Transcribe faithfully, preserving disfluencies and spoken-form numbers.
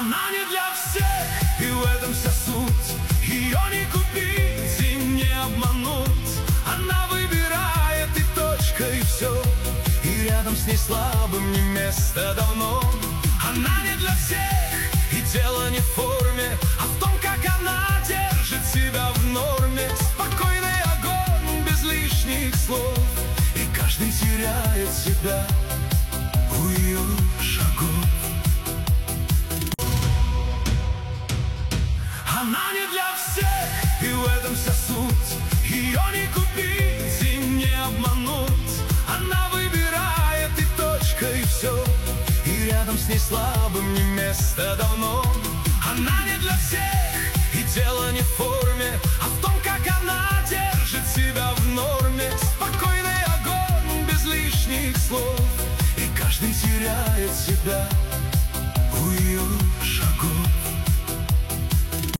Она не для всех, и в этом вся суть. Ее не купить и не обмануть. Она выбирает и точка, и все. И рядом с ней слабым не место давно. Она не для всех, и дело не в форме, а в том, как она держит себя в норме. Спокойный огонь, без лишних слов, и каждый теряет себя у ее шагов. Она не для всех, и в этом вся суть. Ее не купить и не обмануть. Она выбирает и точка, и все. И рядом с ней слабым не место давно. Она не для всех, и дело не в форме, а в том, как она держит себя в норме. Спокойный огонь, без лишних слов, и каждый теряет себя